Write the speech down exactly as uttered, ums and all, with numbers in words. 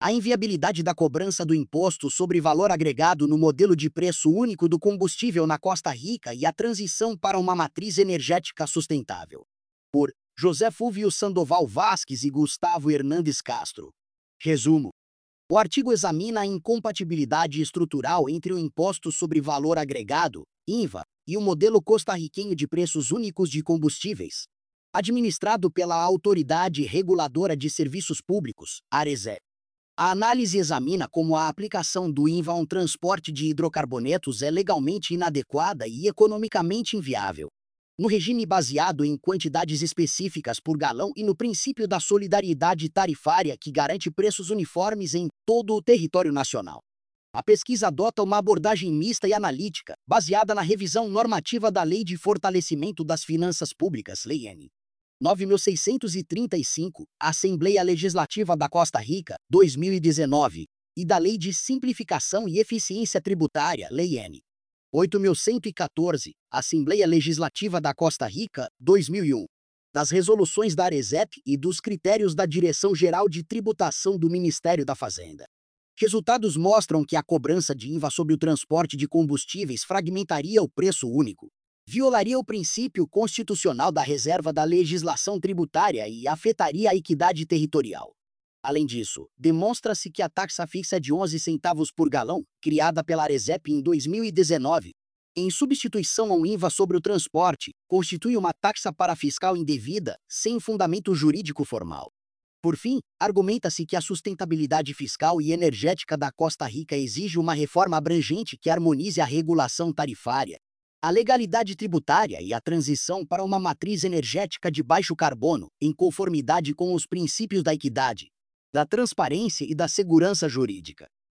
A inviabilidade da cobrança do imposto sobre valor agregado no modelo de preço único do combustível na Costa Rica e a transição para uma matriz energética sustentável. Por José Fúvio Sandoval Vasques e Gustavo Hernandes Castro. Resumo. O artigo examina a incompatibilidade estrutural entre o Imposto sobre Valor Agregado, I V A, e o modelo costarriquenho de preços únicos de combustíveis, administrado pela Autoridade Reguladora de Serviços Públicos, ARESEP. A análise examina como a aplicação do I V A a um transporte de hidrocarbonetos é legalmente inadequada e economicamente inviável, no regime baseado em quantidades específicas por galão e no princípio da solidariedade tarifária que garante preços uniformes em todo o território nacional. A pesquisa adota uma abordagem mista e analítica, baseada na revisão normativa da Lei de Fortalecimento das Finanças Públicas, Lei N. nove mil seiscentos e trinta e cinco, Assembleia Legislativa da Costa Rica, dois mil e dezenove, e da Lei de Simplificação e Eficiência Tributária, Lei N. oito mil cento e quatorze, Assembleia Legislativa da Costa Rica, dois mil e um, das resoluções da ARESEP e dos critérios da Direção-Geral de Tributação do Ministério da Fazenda. Resultados mostram que a cobrança de I V A sobre o transporte de combustíveis fragmentaria o preço único, violaria o princípio constitucional da reserva da legislação tributária e afetaria a equidade territorial. Além disso, demonstra-se que a taxa fixa de onze centavos por galão, criada pela ARESEP em dois mil e dezenove, em substituição ao I V A sobre o transporte, constitui uma taxa parafiscal indevida, sem fundamento jurídico formal. Por fim, argumenta-se que a sustentabilidade fiscal e energética da Costa Rica exige uma reforma abrangente que harmonize a regulação tarifária, a legalidade tributária e a transição para uma matriz energética de baixo carbono, em conformidade com os princípios da equidade, da transparência e da segurança jurídica.